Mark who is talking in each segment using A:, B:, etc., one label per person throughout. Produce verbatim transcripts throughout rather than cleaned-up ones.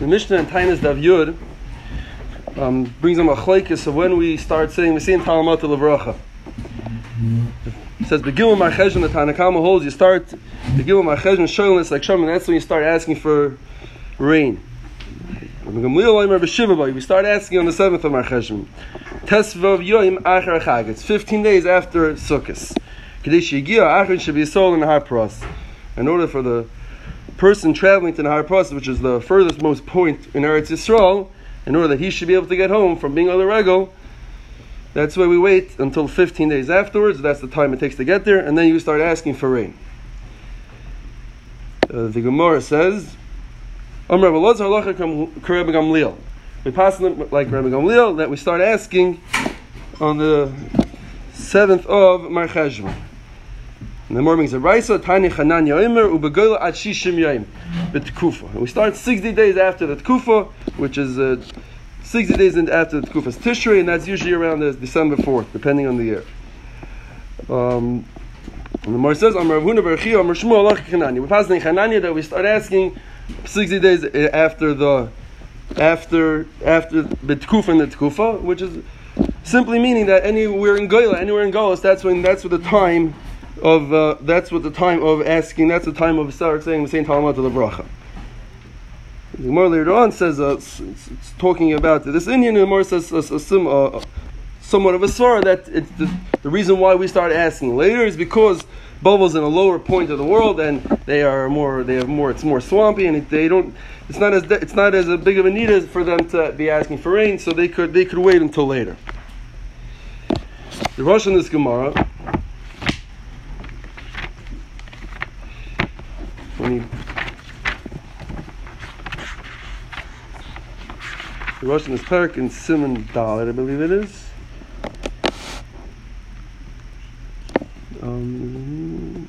A: The Mishnah in Tainas Dav Yud um, brings them a chlaikis of when we start saying V'sein Talamata Levracha. It says Begilum Marcheshvan. The Tanna Kama holds you start Begilum Marcheshvan Shoylis like Shaman. That's when you start asking for rain. We start asking on the seventh of Marcheshvan. Tesvav Yoim Achar Chag. It's fifteen days after Sukkos. Kadesh Yigia Achar should be a soul in the Har Pros. In order for the person traveling to the Har Pros, which is the furthest most point in Eretz Yisrael, in order that he should be able to get home from being on the Regel, that's why we wait until fifteen days afterwards. That's the time it takes to get there, and then you start asking for rain. Uh, the Gemara says, Amar Rabbi Elazar halacha k'Rebbe Gamliel. We pass them like Rebbe Gamliel that we start asking on the seventh of Marcheshvan. And the more brings a Raisa, Tani Chanan Yoimer Ubegola at Shishim Yoim B'Tkufa. And we start sixty days after the Tkufa, which is uh, sixty days after the Tkufa's Tishrei, and that's usually around the December fourth, depending on the year. Um, and the more says, Amar Ravuna Berachia, Amar Shmuel Halacha Chananya. We pass in Chananya that we start asking sixty days after the after after the Tkufa and the Tkufa, which is simply meaning that anywhere in Goyla, anywhere in Golos, that's when that's what the time of uh, that's what the time of asking. That's the time of start saying the same Talmud to the bracha. The Gemara later on says uh, it's, it's, it's talking about this Indian. The Gemara says uh, some, uh, somewhat of a svara that it's the, the reason why we start asking later is because Bubbles in a lower point of the world, and they are more. They have more. It's more swampy, and it, they don't. It's not as. It's not as a big of a need as for them to be asking for rain. So they could. They could wait until later. The Rosh in this Gemara, when he, the Rosh in this parak in Simon Dalet, I believe it is. Um,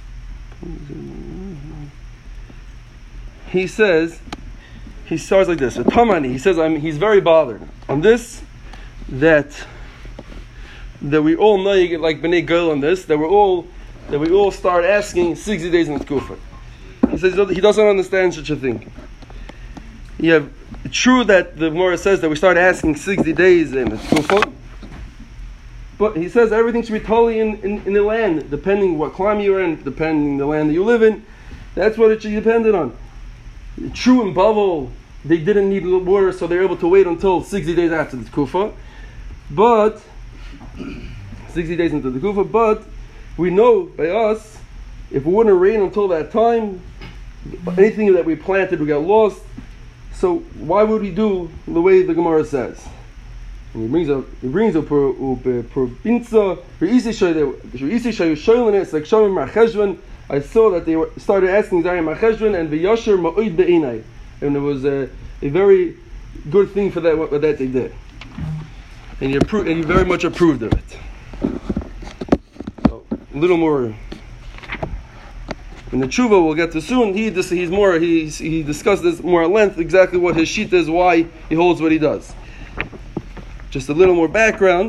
A: he says, he starts like this. Tamani, he says, I'm, he's very bothered on this, that that we all know, like Bnei Gil on this, that we're all that we all start asking sixty days in the Tkufa. He says he doesn't understand such a thing. You have it's true that the Gemara says that we start asking sixty days in the Tkufa. But he says everything should be totally in, in, in the land, depending what climate you're in, depending the land that you live in. That's what it should be dependent on. True in Bavel, they didn't need water, so they were able to wait until sixty days after the Kufa. But, sixty days into the Kufa, but we know by us, if it wouldn't rain until that time, anything that we planted would get lost. So why would we do the way the Gemara says? And he brings up, he brings up for Pinza, for Isishay, Isishay Shoylin, it's like Shamim Marcheshvan. I saw that they were, started asking Zayim Marcheshvan and V'yasher Ma'oid Be'inai. And it was a, a very good thing for that, what, what that they did. And he, approved, and he very much approved of it. So, a little more. In the Tshuva we'll get to soon, he he's more, he, he discussed this more at length, exactly what his sheet is, why he holds what he does. Just a little more background,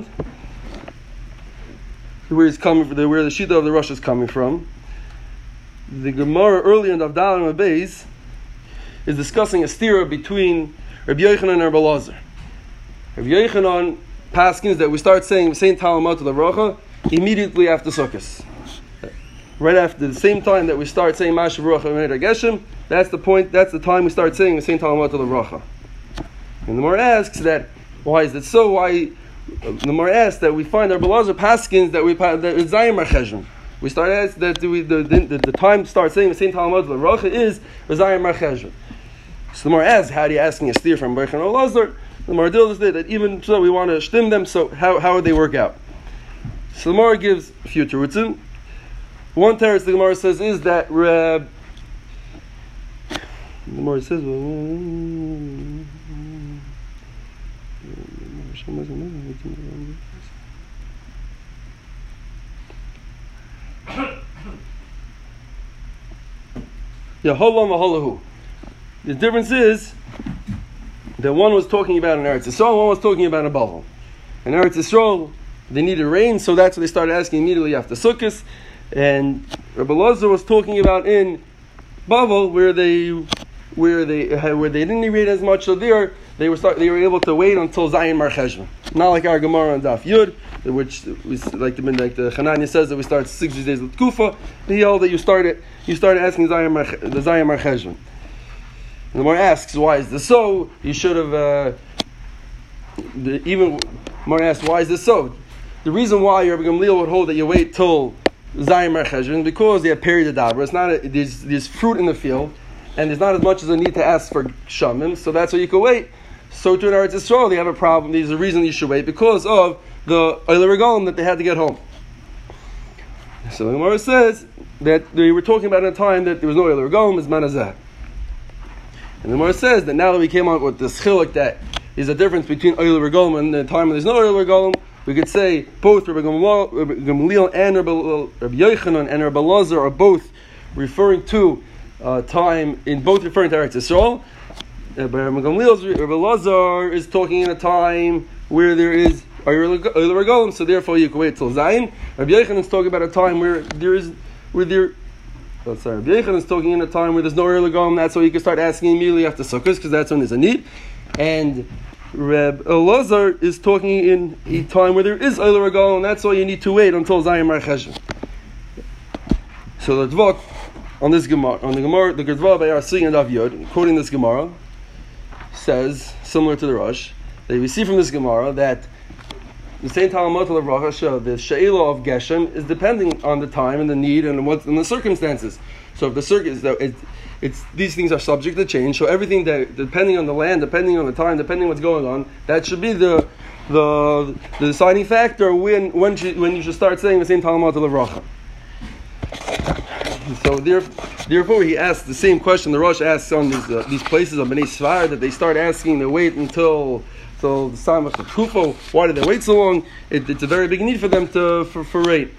A: where he's coming from, where the Shita of the Rosh is coming from. The Gemara early in Avdal and Abayz is discussing a stira between Rabbi Yochanan and Rabbi Elazar. Rabbi Yochanan paskins that we start saying Saint Talmud to the Rocha immediately after Sukkos. Right after the same time that we start saying Mashav Rocha and Geshem, that's the point. That's the time we start saying Saint Talmud to the Rocha. And the Gemara asks that. Why is it so? Why uh, the more asks that we find our Belazar Paskins that we that it's Zayim Marcheshvan. We start asking that we the, the, the time to start saying the same Talmud L'Rocha is Zayim Marcheshvan. So the more asks, how do you asking a steer from Berachan Elazar? The more deal is that even so we want to stim them. So how how would they work out? So the Gemara gives a few terutzim. One teretz the Gemara says is that Reb. The Gemara says. Well, Yaholam The difference is that one was talking about an Eretz Yisrael, one was talking about a Bavel. In Eretz Yisrael, they needed rain, so that's what they started asking immediately after Sukkot. And Rabbi Elazar was talking about in Bavel, where they
B: where they had, where they didn't read as much, so there they were start, they were able to wait until Zayin Mar Cheshvan. Not like our Gemara on Daf Yud, which we, like the like the Hanania says that we start sixty days with Kufa. He held that you started you started asking Zayin Mar, the Zayin Mar Cheshvan. And the Gemara asks, why is this so? You should have uh, the, even Gemara asks, why is this so? The reason why Rabbi Gamliel would hold that you wait till Zayin Mar Cheshvan because they have period of dabra. It's not a, there's there's fruit in the field, and there's not as much as a need to ask for shamim, so that's why you can wait. So to an Eretz Yisrael, they have a problem. There's a reason you should wait because of the Oile Regalim that they had to get home. So the Gemara says that they were talking about in a time that there was no Oile Regalim, is Manazah. And the Gemara says that now that we came out with this chiluk that is a difference between Oile Regalim and the time when there's no Oile Regalim, we could say both Rabbi Gamliel and Rabbi Yochanan and Rabbi Lazar are both referring to uh, time in both referring to Eretz Yisrael. Uh, but Rabbi Gamliel's Rabbi Lazar is talking in a time where there is Oile Regalim, so therefore you can wait till Zayin. Rabbi Yochanan is talking about a time where there is where there. Oh, sorry, Rabbi Yochanan is talking in a time where there's no Oile Regalim. That's why you can start asking immediately after Sukkot because that's when there's a need. And Reb Elazar is talking in a time where there is Oile Regalim, and that's why you need to wait until Zayin Mar Cheshvan. So the Dvok on this Gemara, on the Gemara, the Gedva by Arsi and Av Yod, quoting this Gemara, says similar to the Rosh that we see from this Gemara that the same Talmud of Racha, the She'ila of Geshem is depending on the time and the need and what and the circumstances. So if the circus, it, it's these things are subject to change. So everything that depending on the land, depending on the time, depending on what's going on, that should be the the the deciding factor when when you, when you should start saying the same Talmud of Racha. So therefore, he asks the same question the Rosh asks on these uh, these places of Bnei Svar that they start asking to wait until until the Samach of Kufa. Why did they wait so long? It, it's a very big need for them to for for wait.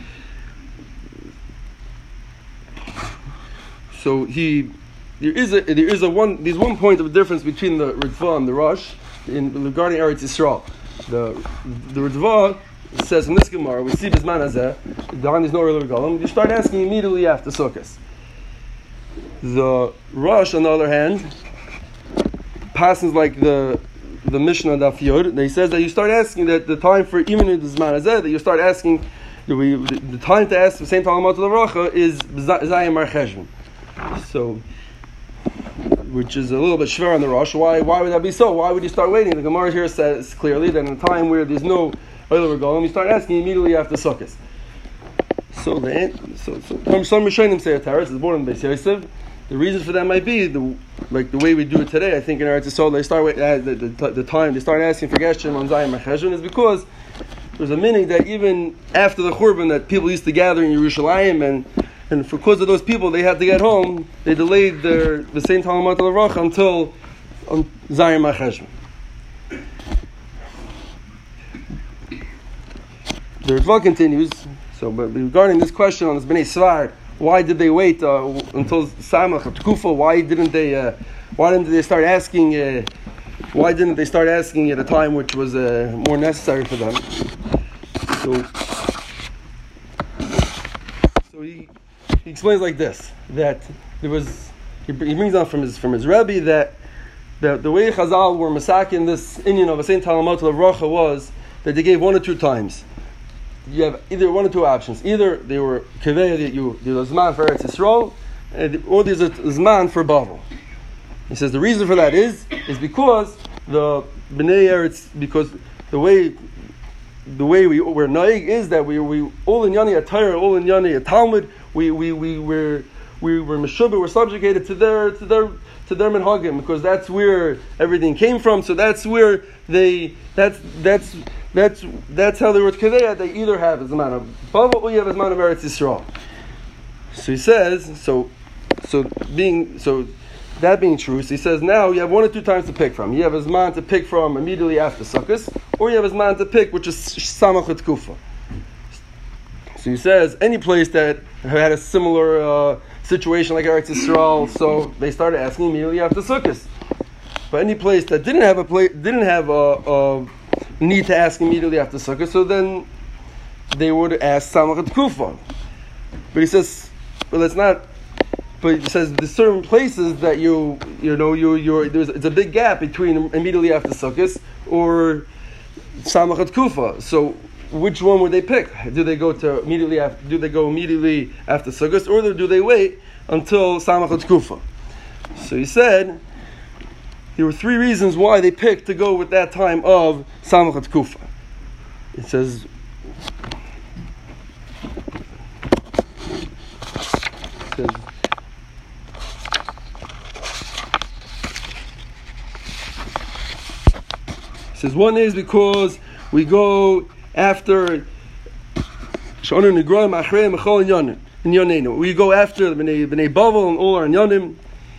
B: So he there is a there is a one there's one point of difference between the Ritva and the Rosh in regarding Eretz Yisrael. The the Ritva says in this Gemara, we see Bisman Hazeh, the time is no Oile Regalim, you start asking immediately after Sukkot. The Rosh, on the other hand, passes like the the Mishnah Daf Yod. They says that you start asking that the time for even in Bisman Hazeh, that you start asking the, the, the time to ask the same Talmud to the Racha is Zayin Mar Cheshvan. So, which is a little bit shver on the Rosh. Why? Why would that be so? Why would you start waiting? The Gemara here says clearly that in a time where there's no Oile Regalim, you start asking immediately after Sukkot. So the so so some Rishonim say a Taras is born in Beis Yosef. The reason for that might be the like the way we do it today. I think in Eretz Yisrael they start with uh, the, the the time they start asking for Geshem on Zayin Mar Cheshvan is because there's a meaning that even after the Churban that people used to gather in Yerushalayim and and because of those people they had to get home, they delayed their the same Talmud al Racha until on Zayin Mar Cheshvan. The Ritva continues. So, but regarding this question on this Bnei Svar, why did they wait uh, until Samach of Tkufa? Why didn't they? Uh, why didn't they start asking? Uh, why didn't they start asking at a time which was uh, more necessary for them? So, so he he explains like this: that there was he, he brings down from his from his Rebbe that the the way Chazal were masakin this Indian of a Saint Talmud of Racha was that they gave one or two times. You have either one or two options. Either they were kaveh that you there's a zman for Eretz Yisrael, or there's a zman for Bavel. He says the reason for that is is because the bnei Eretz because the way the way we we're naig is that we we all in yani a Torah, all in yani a Talmud. We we we were we were meshubah, we're subjugated to their to their to their minhagim because that's where everything came from. So that's where they that's that's. That's that's how they were Kedei. They either have a Zman of Bavel or you have a Zman of Eretz Yisrael. So he says, so so being so that being true, so he says now you have one or two times to pick from. You have a Zman to pick from immediately after Sukkot, or you have a Zman to pick which is Samach et Kufa. So he says any place that had a similar uh, situation like Eretz Yisrael, so they started asking immediately after Sukkot. But any place that didn't have a place didn't have a, a need to ask immediately after Sukkot, so then they would ask Samach et Kufa. But he says, well, it's not but it says there's certain places that you you know you you're there's it's a big gap between immediately after Sukkot or Samachat Kufa. So which one would they pick? Do they go to immediately after? Do they go immediately after Sukkot, or do they wait until Samachat Kufa? So he said there were three reasons why they picked to go with that time of Samachat Kufa. It says. It says Says one is because we go after we go after the Bnei Bnei Bavel and all our Inyanim.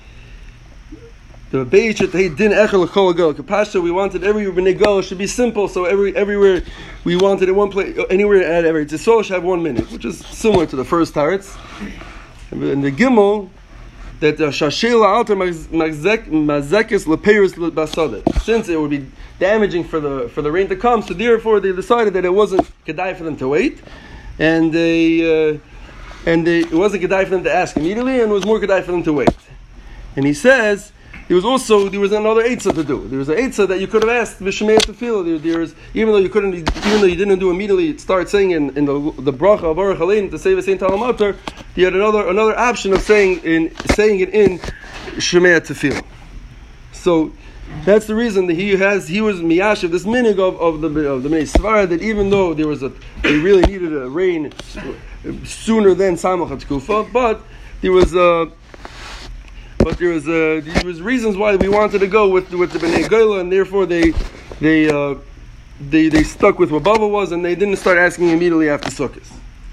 B: The Beis Din Echel L'Chol Gal Kapasha. We wanted every Bnei Gal should be simple, so every everywhere we wanted it one place, anywhere at every Tzisol should have one minute, which is similar to the first Taretz. And the Gimel, that the Shashela Alter Mazekis Lepeiros Basada. Since it would be damaging for the for the rain to come, so therefore they decided that it wasn't kedai for them to wait, and they uh, and they, it wasn't kedai for them to ask immediately, and it was more kedai for them to wait. And he says there was also there was another eitzah to do. There was an eitzah that you could have asked V'Shemei Tefillah. There, there was even though you couldn't, even though you didn't do immediately start saying in, in the the bracha of Baruch Aleinu to say V'Sein Talamater, you had another another option of saying in saying it in Shemei Tefillah. So that's the reason that he has he was miyash of this minig of, of the of the Bnei Svara, that even though there was a they really needed a rain sooner than Samachat Kufa, but there was a but there was a there was reasons why we wanted to go with with the Bnei Goyla, and therefore they they uh, they they stuck with what Bava was, and they didn't start asking immediately after Sukkot.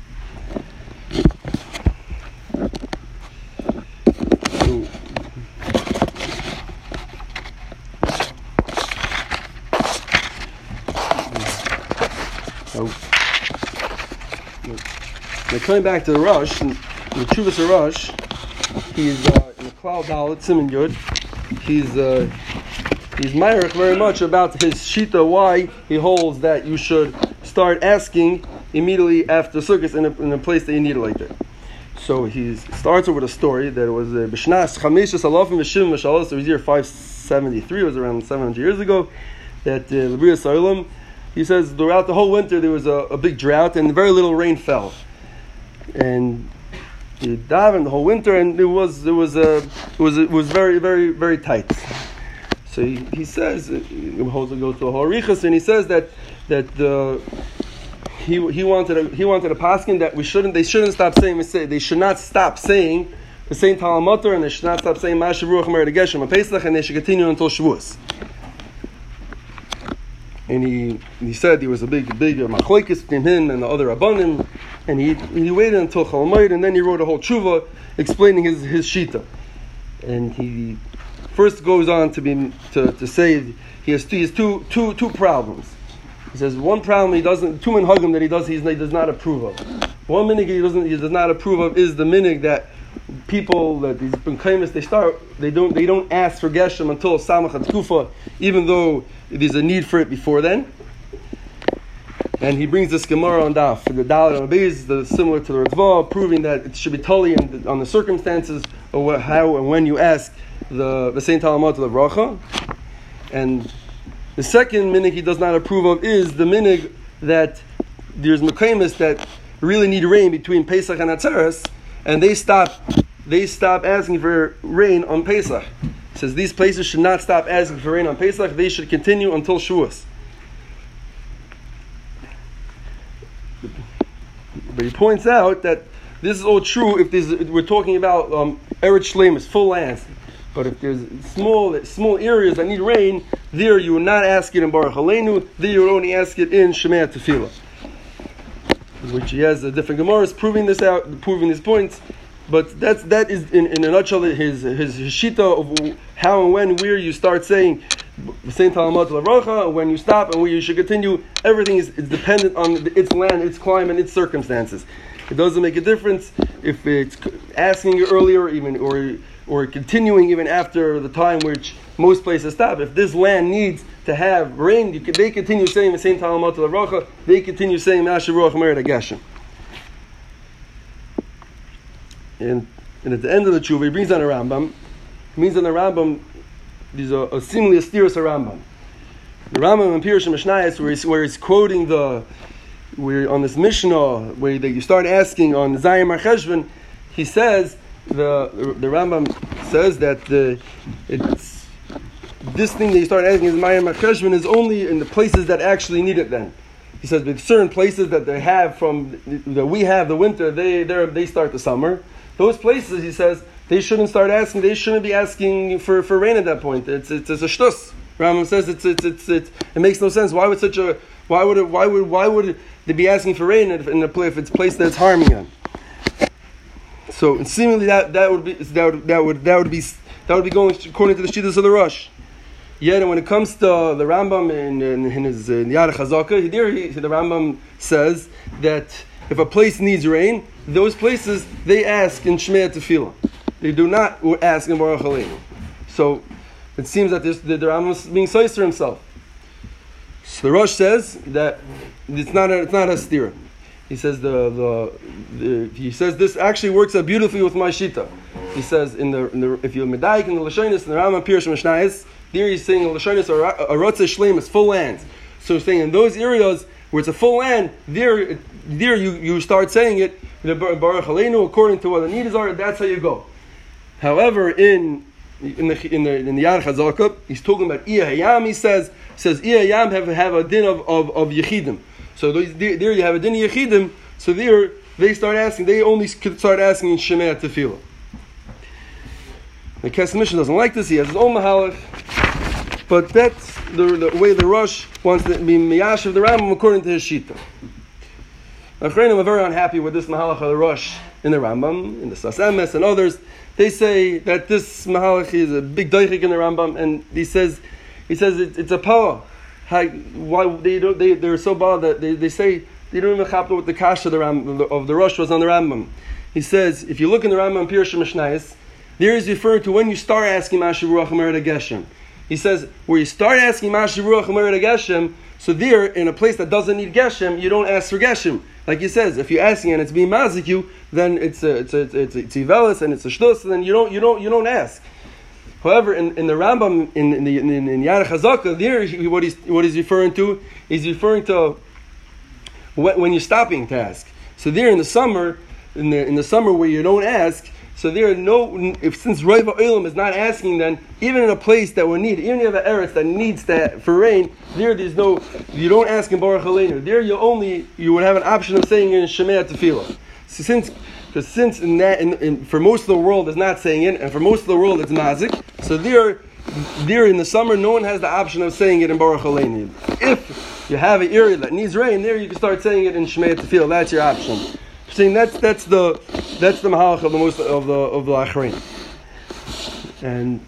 B: Now coming back to the Rush, and the Chuvas Rush, he's uh, in the Klal Dalet Siman Yud. He's uh, he's myrich very much about his shita, why he holds that you should start asking immediately after Sukkot in a, in a place that you need it like that. So he starts with a story that it was B'shnas Chamishas Alafim V'Shim V'Shalos. It was year five seventy-three. It was around seven hundred years ago. That the Bria Soilim. He says throughout the whole winter there was a, a big drought and very little rain fell, and he davened the whole winter, and it was it was a it was it was very very very tight. So he, he says he goes to a horichas, and he says that that the he he wanted a, he wanted a paskin that we shouldn't they shouldn't stop saying they should not stop saying the same Talmud, and they should not stop saying Mashiv Ruach Mer Geshem Pesach, and they should continue until Shavuos. And he he said there was a big big machlokes between him and the other rabbanim, and he he waited until Chol Hamoed, and then he wrote a whole tshuva explaining his his shita. And he first goes on to be to, to say he has, two, he has two two two problems. He says one problem he doesn't two minhagim that he does he's, he does not approve of. One minig he doesn't he does not approve of is the minig that people that these benchaimis they start they don't they don't ask for geshem until samachat kufa, even though there's a need for it before then. And he brings this Gemara on Daf, the Dalet and Abayz, the similar to the Ritva, proving that it should be totally on the, on the circumstances of what, how and when you ask the the Saint Talmud to the bracha. And the second minig he does not approve of is the minig that there's mekaymis that really need rain between Pesach and Atzeres, and they stop they stop asking for rain on Pesach. It says these places should not stop asking for rain on Pesach; they should continue until Shavuos. But he points out that this is all true if there's if we're talking about um, Eretz Shleimus, full lands. But if there's small small areas that need rain, there you will not ask it in Baruch Aleinu. There you will only ask it in Shemei Tefillah, which he has a different gemaras proving this out, proving his points. But that's that is in, in a nutshell his his, his shita of how and when where you start saying Saint Talmud Laracha, when you stop and where you should continue. Everything is, is dependent on the, its land, its climate, its circumstances. It doesn't make a difference if it's asking you earlier, even or or continuing even after the time which most places stop. If this land needs to have rain, you can, they continue saying Saint Talmud Laracha. They continue saying Mashiv Ruach Mered Geshem. And and at the end of the tshuva, he brings down a Rambam. He brings down the Rambam. These are a seemingly a steerus Rambam. The Rambam in Pirush Mishnayos, where he's where he's quoting the where on this Mishnah where they, you start asking on Zayin Mar Cheshvan, he says the the Rambam says that the it's this thing that you start asking is Zayin Mar Cheshvan is only in the places that actually need it. Then he says with certain places that they have from that we have the winter, they they they start the summer. Those places, he says, they shouldn't start asking. They shouldn't be asking for, for rain at that point. It's it's, it's a shtus. Rambam says it's it's it's it, it makes no sense. Why would such a why would it, why would why would they be asking for rain if in a place if it's a place that's harming them? So seemingly that, that would be that would that would that would be that would be going according to the shittas of the Rosh. Yet when it comes to the Rambam in, in, in his in Yad Chazaka, there he, the Rambam says that if a place needs rain, those places they ask in Shmei Tefillah. They do not ask in Baruch Aleinu. So it seems that this, the, the Rambam is being soiser himself. So the Rosh says that it's not a, it's not a stira. He says the, the the he says this actually works out beautifully with my shita. He says in the, in the if you medayik in the Lashonis in the Rambam Pirush Mishnayos, there he's saying the Lashonis are a rotzeh shleim is full lands. So he's saying in those areas where it's a full land, there there you, you start saying it Baruch Aleinu according to what the needs are. That's how you go. However, in in the in the in the Yad Chazaka, he's talking about Iya Hayam. He says says Iya Hayam have have a din of of, of Yechidim. So those, there, there you have a din of Yechidim. So there they start asking. They only start asking in Shemei Tefillah. The Kesef Mishnah doesn't like this. He has his own mahalach, but that's the, the way the Rosh wants to be miyash of the Rambam according to his shita. Achreinim are very unhappy with this mahalach of the Rosh in the Rambam, in the Sas Emes and others. They say that this mahalach is a big doichik in the Rambam, and he says, he says it, it's a power. How, why they don't? They they're so bad that they, they say they don't even chapter what the kasha of the Rambam of the Rosh was on the Rambam. He says if you look in the Rambam Pirush Mishnayos, there is referring to when you start asking Mashiv Ruach Mered Geshem. He says where you start asking Mashiv Ruach Mered Geshem. So there, in a place that doesn't need Geshem, you don't ask for Geshem. Like he says, if you're asking and it's being mazik you, then it's a, it's a, it's a, it's Ivelis and it's a shtus, and then you don't you don't you don't ask. However, in, in the Rambam in in, the, in, in Yad Chazaka, there what he's what he's referring to is referring to when, when you're stopping to ask. So there in the summer, in the in the summer where you don't ask. So there are no, if since Roiv Olam is not asking, then even in a place that we need, even if you have an eretz that needs that for rain, there there's no, you don't ask in Baruch Aleinu. There you only, you would have an option of saying in Shemei Tefillah. So since, because since in that, in, in, for most of the world is not saying it, and for most of the world it's mazik, so there, there in the summer no one has the option of saying it in Baruch Aleinu. If you have an area that needs rain, there you can start saying it in Shemei Tefillah. That's your option. Saying that's that's the that's the mahalach of the most of the of the Achrein, and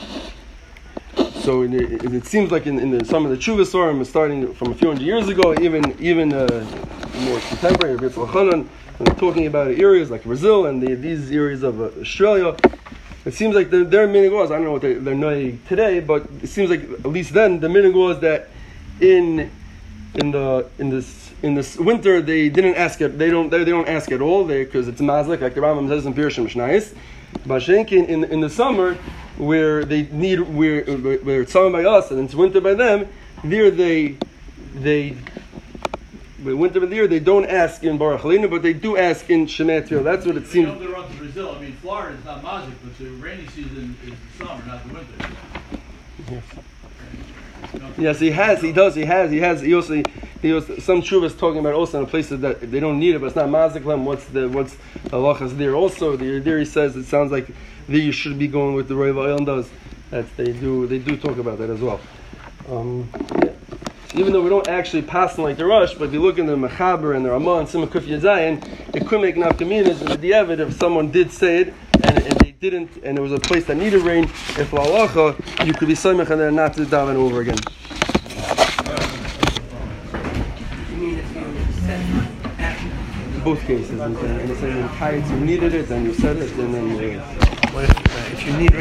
B: so it, it, it seems like in, in the, some of the Tshuva Sorim, starting from a few hundred years ago, even even uh, more contemporary, Ritz Lachanan, when talking about areas like Brazil and the, these areas of uh, Australia, it seems like their their minig was, I don't know what they, they're knowing today, but it seems like at least then the minig was that in in the in this. In this winter, they didn't ask it. They don't. They, they don't ask at all. Because it's mazlik, like the Rambam says in Pirush Mishnayos. But in in the summer, where they need, where where it's summer by us and it's winter by them, there they they winter by there they don't ask in Baruch Aleinu, but they do ask in Shemei Tefillah. That's what it seems.
C: They don't run to Brazil. I mean, Florida is not mazzik, but the rainy season is the summer, not the winter.
B: Yes. Yes, he has. He does. He has. He has. He also. He also. Some Shuvas talking about also in places that they don't need it, but it's not mazik them. What's the what's the halachas there? Also, there, there he says it sounds like there you should be going with the Roiv Olam does. That they do. They do talk about that as well. Um, yeah. Even though we don't actually pass them like the Rush, but if you look in the Mechaber and the Ramah and Simon Kuf Yazayin, it could make nafkaminas in the Diavad if someone did say it and, and they didn't, and it was a place that needed rain. If la'alacha, you could be soymech and then not to daven over again.
D: You mean if you said after?
B: Both cases, and, and, and you needed it, and you said it, and then you,
D: What if, uh, if you need